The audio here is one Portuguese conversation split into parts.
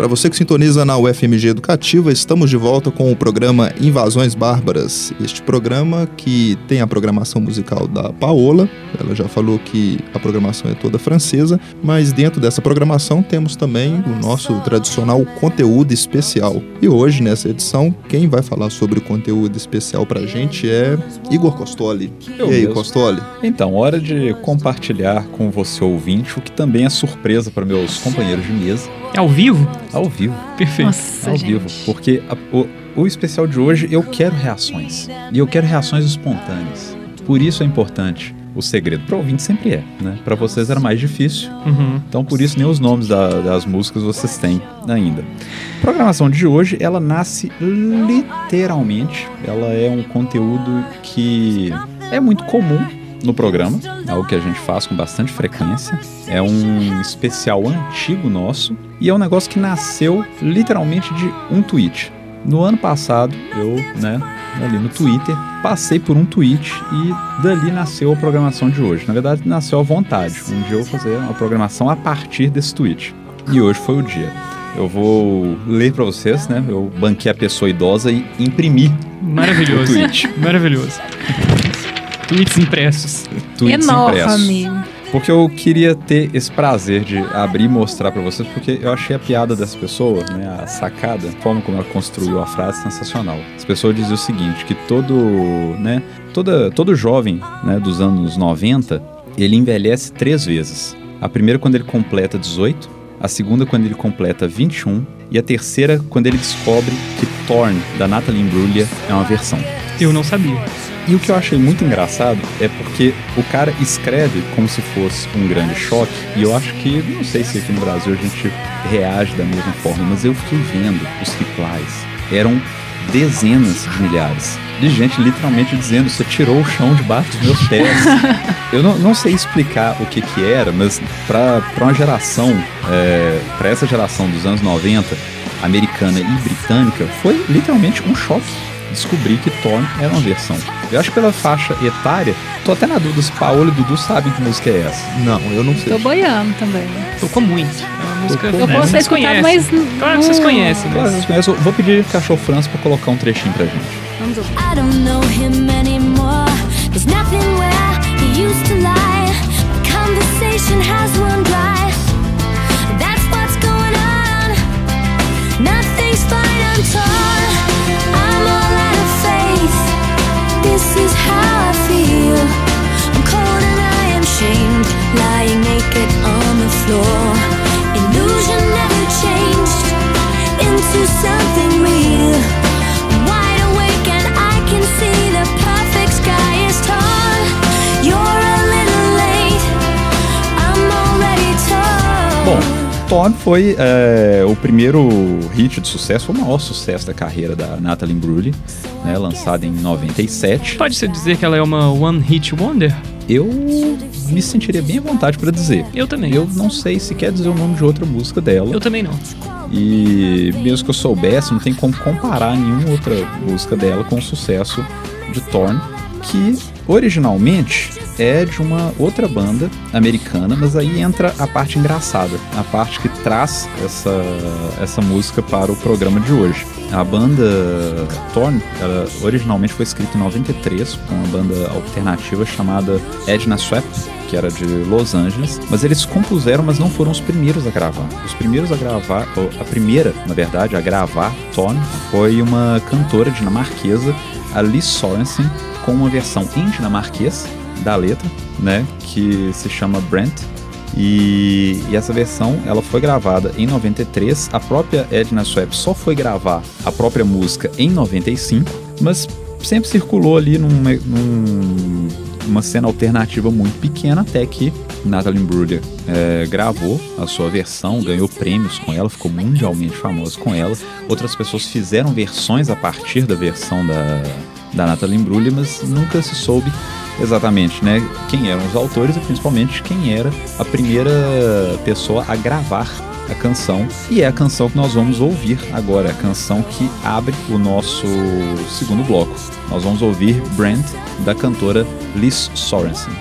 Para você que sintoniza na UFMG Educativa, estamos de volta com o programa Invasões Bárbaras. Este programa que tem a programação musical da Paola. Ela já falou que a programação é toda francesa, mas dentro dessa programação temos também o nosso tradicional conteúdo especial. E hoje, nessa edição, quem vai falar sobre o conteúdo especial pra gente é Igor Costoli. E aí, Costoli? Então, hora de compartilhar com você, ouvinte, o que também é surpresa para meus companheiros de mesa. É ao vivo? Ao vivo. Perfeito. Nossa, ao gente. vivo. Porque o especial de hoje, eu quero reações. E eu quero reações espontâneas. Por isso é importante. O segredo para o ouvinte sempre é, né? Para vocês era mais difícil. Então, por isso, nem os nomes das músicas vocês têm ainda. A programação de hoje, ela nasce literalmente. Ela é um conteúdo que é muito comum no programa, algo que a gente faz com bastante frequência. É um especial antigo nosso e é um negócio que nasceu literalmente de um tweet. No ano passado, eu, ali no Twitter, passei por um tweet e dali nasceu a programação de hoje. Na verdade, nasceu à vontade. Um dia eu vou fazer uma programação a partir desse tweet. E hoje foi o dia. Eu vou ler pra vocês, né? Eu banquei a pessoa idosa e imprimi Maravilhoso. o tweet. Maravilhoso. Tweets impressos. Tweets impressos. Enorme. Porque eu queria ter esse prazer de abrir e mostrar pra vocês, porque eu achei a piada dessa pessoa, né, a sacada, a forma como ela construiu a frase, sensacional. Essa pessoa dizia o seguinte, que todo jovem, né, dos anos 90, ele envelhece 3 vezes. A primeira quando ele completa 18, a segunda quando ele completa 21 e a terceira quando ele descobre que Torn, da Natalie Imbruglia, é uma versão. Eu não sabia. E o que eu achei muito engraçado é porque o cara escreve como se fosse um grande choque, e eu acho que, não sei se aqui no Brasil a gente reage da mesma forma, mas eu fiquei vendo os replies. Eram dezenas de milhares de gente literalmente dizendo: você tirou o chão debaixo dos meus pés. Eu não sei explicar o que era, mas para uma geração, para essa geração dos anos 90, americana e britânica, foi literalmente um choque descobrir que Torn era uma versão. Eu acho que pela faixa etária, tô até na dúvida se Paola e Dudu sabem que música é essa. Não, eu não sei. Tô boiando também. Tocou muito. É uma música Eu né, posso ter vocês escutado, conhecem. mas... Claro que vocês conhecem, Claro, mas... vocês conhecem. Eu vou pedir Cachorro França pra colocar um trechinho pra gente. Vamos ouvir. I don't know him anymore. There's nothing where he used to lie. My conversation has run dry. That's what's going on. Nothing's fine, I'm torn. I'm all out of faith. This is how I feel. I'm cold and I am shamed. Lying naked on the floor. Illusion never changed into something real. Wide awake and I can see the perfect sky is torn. You're a little late, I'm already torn. Bom, Torn foi o primeiro hit de sucesso, foi o maior sucesso da carreira da Natalie Imbruglia, né, lançada em 97. Pode-se dizer que ela é uma one hit wonder? Eu me sentiria bem à vontade pra dizer. Eu também. Eu não sei se quer dizer o nome de outra música dela. Eu também não. E mesmo que eu soubesse, não tem como comparar nenhuma outra música dela com o sucesso de Torn, que originalmente é de uma outra banda americana, mas aí entra a parte engraçada, a parte que traz essa música para o programa de hoje. A banda Torn, ela originalmente foi escrita em 93 por uma banda alternativa chamada Edna Swap, que era de Los Angeles, mas eles compuseram, mas não foram os primeiros a gravar. Os primeiros a gravar, a primeira, na verdade, a gravar Torn foi uma cantora dinamarquesa, a Liz Sorensen, com uma versão em dinamarquês da letra, né, que se chama Brent. E essa versão, ela foi gravada em 93. A própria Edna Swap só foi gravar a própria música em 95, mas sempre circulou ali numa cena alternativa muito pequena, até que Natalie Imbruglia gravou a sua versão, ganhou prêmios com ela, ficou mundialmente famosa com ela. Outras pessoas fizeram versões a partir da versão da Natalie Imbruglia, mas nunca se soube exatamente, né, quem eram os autores e principalmente quem era a primeira pessoa a gravar a canção. E é a canção que nós vamos ouvir agora, a canção que abre o nosso segundo bloco. Nós vamos ouvir Brent, da cantora Liz Sorensen.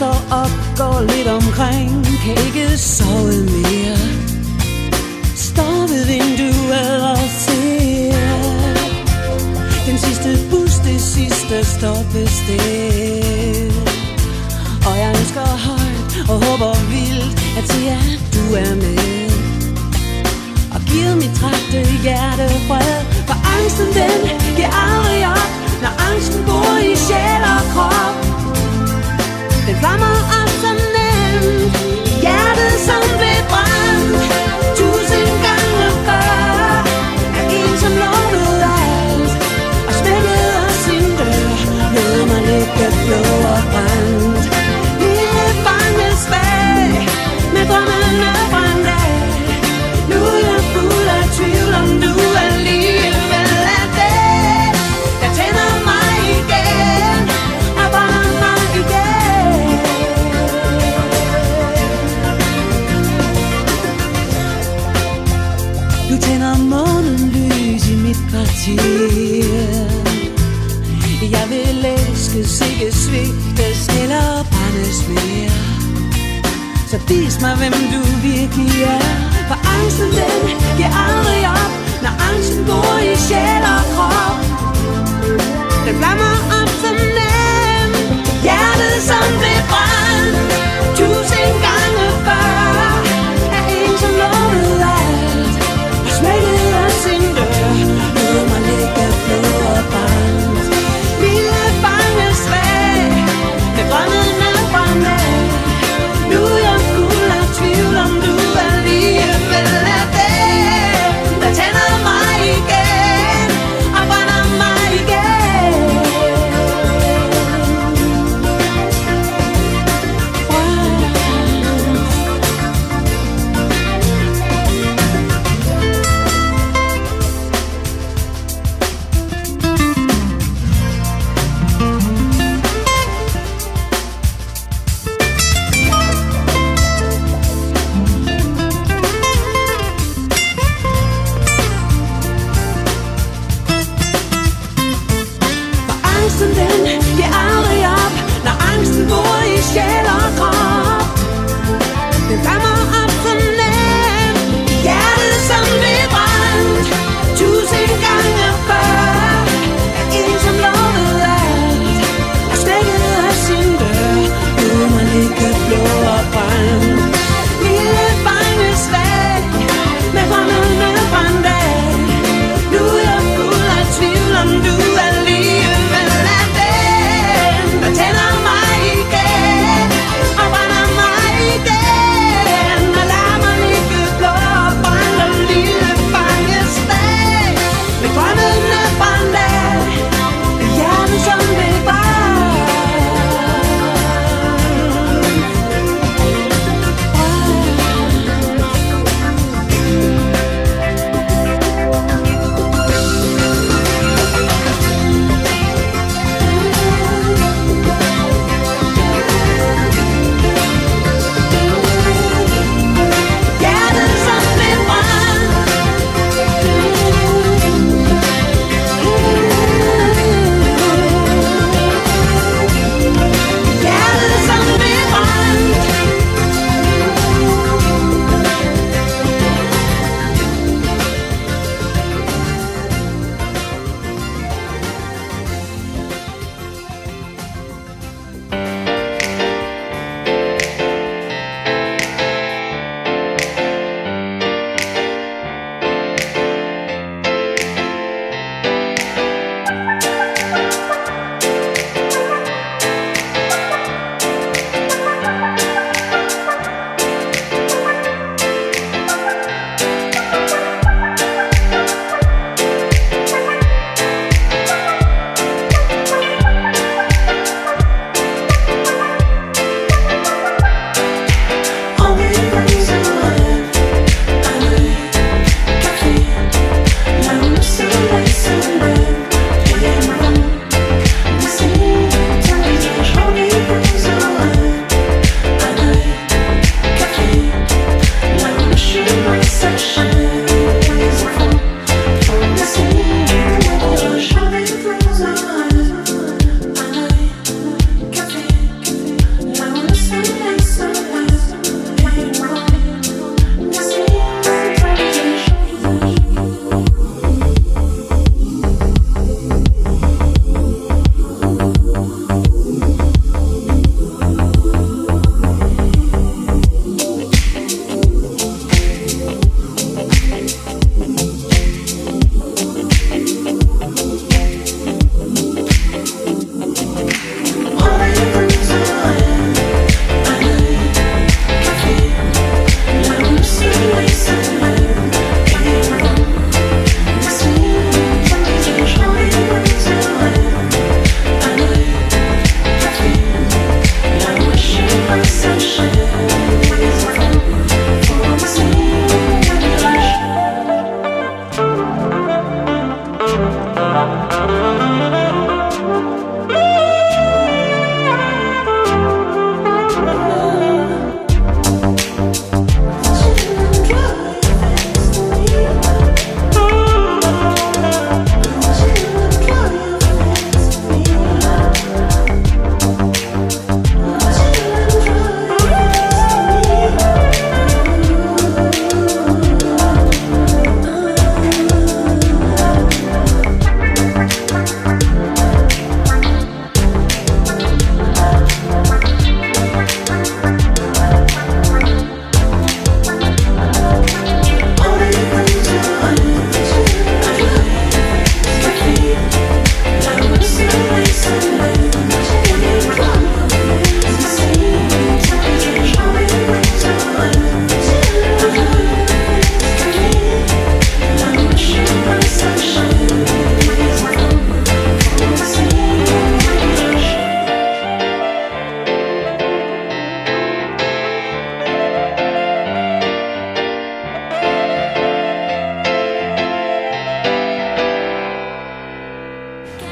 står op, går lidt omkring, kan ikke sove mere. Står ved vinduet og ser den sidste bus, det sidste stoppested. Og jeg ønsker højt og håber vildt at se, at du er med. Og giver mit trætte hjerte fred, for angsten den giver aldrig op. Når angsten bor i sjæl og krop, den flammer op som nemt, hjertet som blev brændt 1000 gange før. Er en som lovede alt og smækkede sin dør, lod mig ligge blå og brændt. Lille fanget svag med drømmene fra en dag. Nu er jeg fuld af tvivl om du alligevel er det, der tænder mig igen og brænder mig igen. Nu tænder månen lys i mit kvarter. Jeg vil elskes, ikke svigtes eller brændes mere. Så vis mig, hvem du virkelig er. For angsten den giver aldrig op. Når angsten bor i sjæl og krop, den flammer op som nemt, hjertet som blev brændt 1000 gange før. Er en som lovede alt og smækkede af sin dør, lod mig ligge blå og brændt. Lille fanget svag med drømmene fra en dag. Nu er jeg fuld af tvivl om du alligevel er det, der tænder mig igen og brænder mig igen.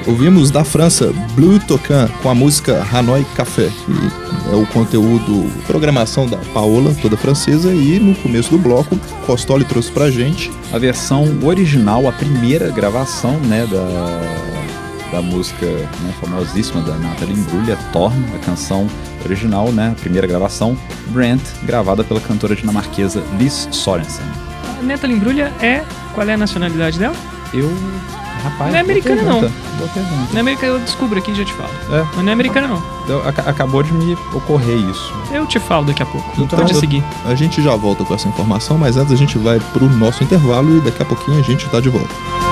Ouvimos da França Blue Tocan com a música Hanoi Café, que é o conteúdo, programação da Paola, toda francesa, e no começo do bloco, Costoli trouxe pra gente a versão original, a primeira gravação, né, da música, né, famosíssima da Nathalie Imbruglia, Torn, a canção original, né, a primeira gravação, Brent, gravada pela cantora dinamarquesa Lis Sorensen. A Nathalie Imbruglia qual é a nacionalidade dela? Rapaz, não é americana, não. Boa pergunta. Não é americana, eu descubro aqui e já te falo. Mas não é americana, não. Acabou de me ocorrer isso. Eu te falo daqui a pouco. Então, Pode seguir. A gente já volta com essa informação, mas antes a gente vai pro nosso intervalo e daqui a pouquinho a gente tá de volta.